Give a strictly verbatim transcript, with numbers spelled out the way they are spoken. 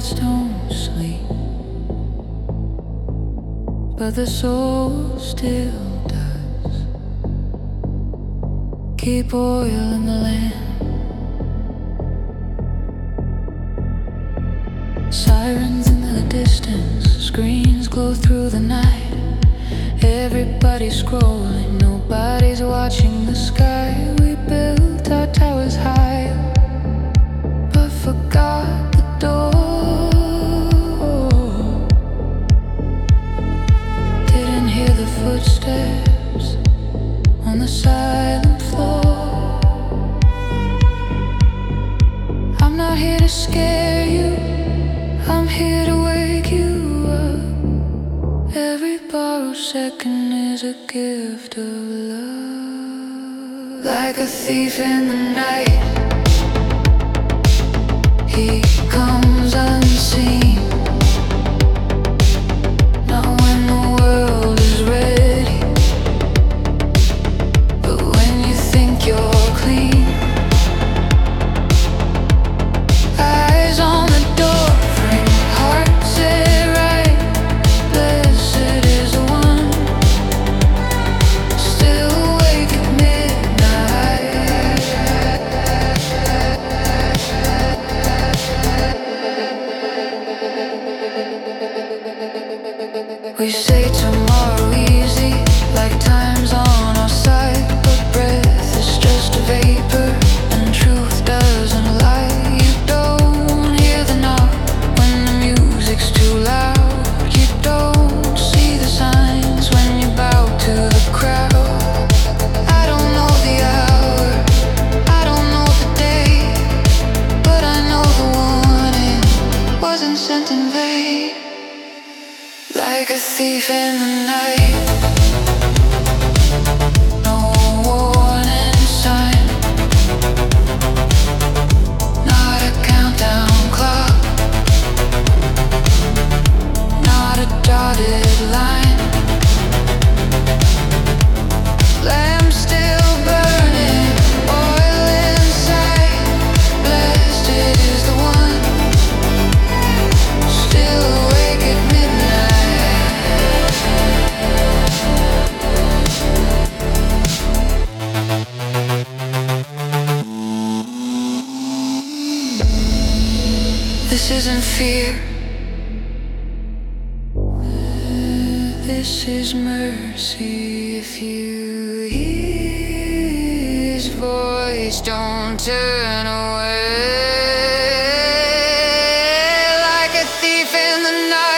nights don't sleep, but the soul still does. Keep oil in the lamp. Sirens in the distance, screens glow through the night. Everybody's scrolling, nobody's watching the sky. We built our towers high, but forgot the door. Didn't hear the footsteps on the silent floor. I'm not here to scare you, I'm here to wake you up. Every borrowed second is a gift of love. Like a thief in the night, he comes unseen. Not when the world is ready, but when you think you're clean. Eyes on the door frame, heart set right. Blessed is the one still awake at midnight. We say tomorrow easy, like time's on our side, but breath is just a vapor, and truth doesn't lie. You don't hear the knock when the music's too loud. You don't see the signs when you bow to the crowd. I don't know the hour, I don't know the day, but I know the warning wasn't sent in vain. Like a thief in the night, no warning sign, not a countdown clock, not a dotted line. Lamp still burning, oil inside. Blessed is the one still awake at midnight. This isn't fear, this is mercy. If you hear his voice, don't turn away. Like a thief in the night.